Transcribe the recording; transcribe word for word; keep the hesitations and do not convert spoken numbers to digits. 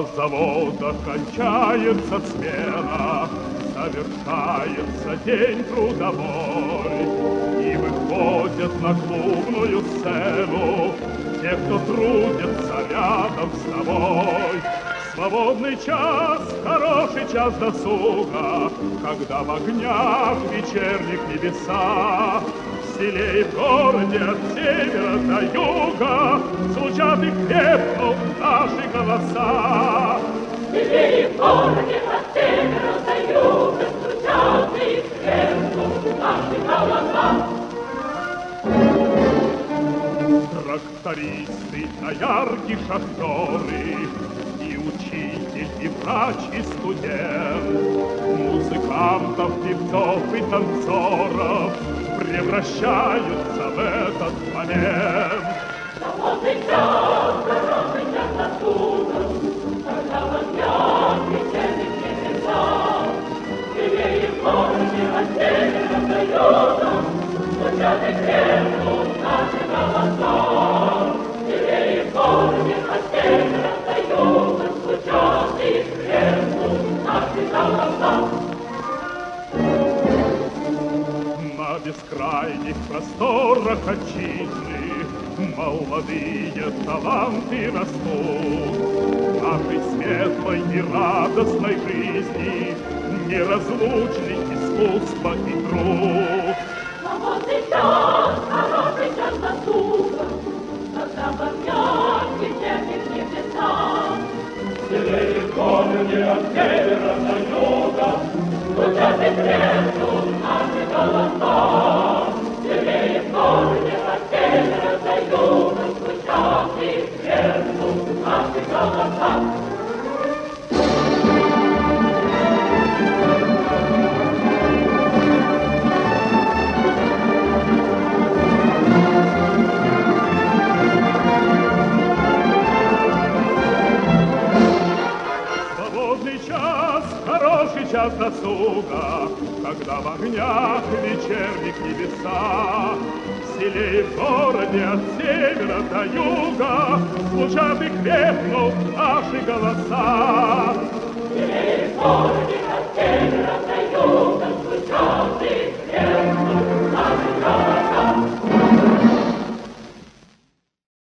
заводах кончается смена, совершается день трудовой, и выходят на клубную сцену те, кто трудится рядом с тобой. Свободный час, хороший час досуга, когда в огнях вечерних небеса, в селе и в городе от севера до юга звучат и крепнут наши голоса. В селе и в городе от севера до юга звучат и крепнут наши голоса. Трактористы, доярки, шахтеры, и учитель, и врач, и студент, музыкантов, певцов и танцоров превращаются в этот момент. Свободный час, хороший час досуга, когда в огнях вечерних небесах, в селе и в городе от севера до юга звучат и крепнут наши голоса. В селе и в городе от севера до юга звучат и крепнут наши голоса. На бескрайних просторах отчизны молодые таланты растут. Нашей светлой и радостной жизни неразлучны искусство и труд. Свободный час, хороший час досуга, когда в огнях вечерних небесах, в селе и в городе от севера до юга звучат и крепнут наши голоса. В селе и в городе от севера до юга звучат и крепнут наши голоса. Хороший час досуга, когда в огнях вечерних небеса, в селе и в городе от севера до юга звучат и крепнут наши голоса. В селе и в городе от севера до юга звучат и крепнут